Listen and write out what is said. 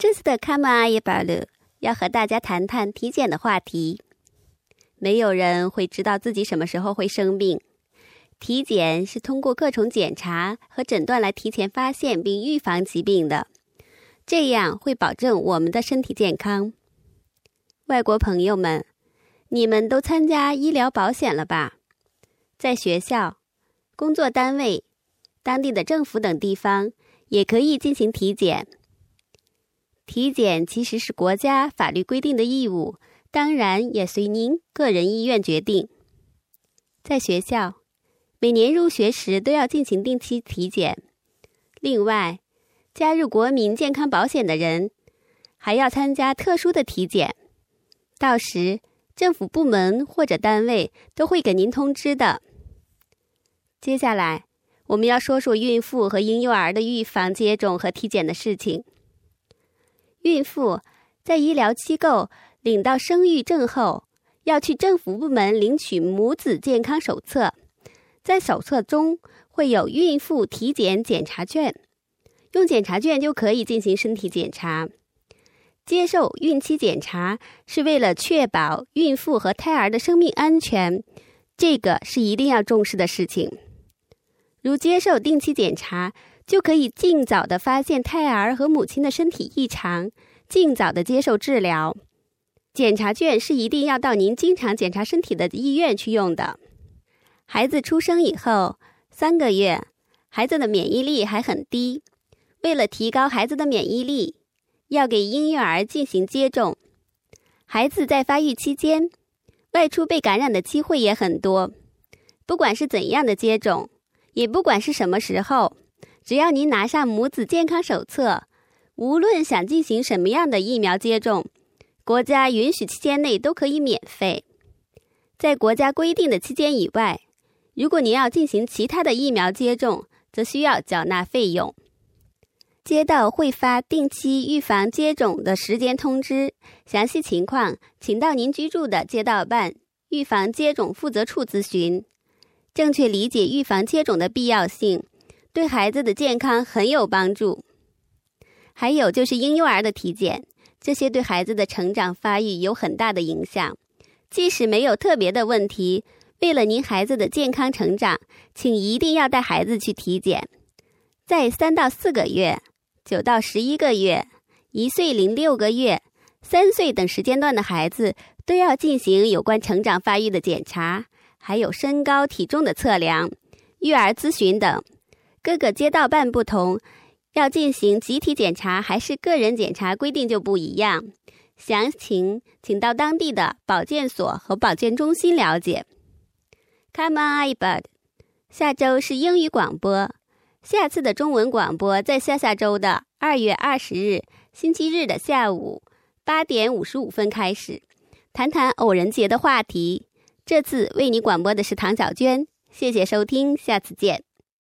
这次的卡玛阿耶巴鲁要和大家谈谈体检的话题。没有人会知道自己什么时候会生病，体检是通过各种检查和诊断来提前发现并预防疾病的，这样会保证我们的身体健康。外国朋友们，你们都参加医疗保险了吧？在学校、工作单位、当地的政府等地方也可以进行体检。体检其实是国家法律规定的义务，当然也随您个人意愿决定。在学校，每年入学时都要进行定期体检。另外，加入国民健康保险的人还要参加特殊的体检，到时政府部门或者单位都会给您通知的。接下来，我们要说说孕妇和婴幼儿的预防接种和体检的事情。孕妇在医疗机构领到生育证后，要去政府部门领取母子健康手册，在手册中会有孕妇体检检查卷，用检查卷就可以进行身体检查。接受孕期检查是为了确保孕妇和胎儿的生命安全，这个是一定要重视的事情。如接受定期检查，就可以尽早的发现胎儿和母亲的身体异常，尽早的接受治疗。检查卷是一定要到您经常检查身体的医院去用的。孩子出生以后3个月，孩子的免疫力还很低，为了提高孩子的免疫力，要给婴幼儿进行接种。孩子在发育期间，外出被感染的机会也很多。不管是怎样的接种，也不管是什么时候，只要您拿上母子健康手册，无论想进行什么样的疫苗接种，国家允许期间内都可以免费。在国家规定的期间以外，如果您要进行其他的疫苗接种，则需要缴纳费用。街道会发定期预防接种的时间通知，详细情况请到您居住的街道办预防接种负责处咨询。正确理解预防接种的必要性，对孩子的健康很有帮助。还有就是婴幼儿的体检，这些对孩子的成长发育有很大的影响。即使没有特别的问题，为了您孩子的健康成长，请一定要带孩子去体检。在3到4个月、9到11个月、1岁零6个月、3岁等时间段的孩子都要进行有关成长发育的检查，还有身高体重的测量、育儿咨询等。各个街道办不同，要进行集体检查还是个人检查规定就不一样，详情请到当地的保健所和保健中心了解。Come on iPad， 下周是英语广播，下次的中文广播在下周的2月20日星期日的下午8点55分开始，谈谈偶人节的话题。这次为你广播的是唐小娟，谢谢收听，下次见。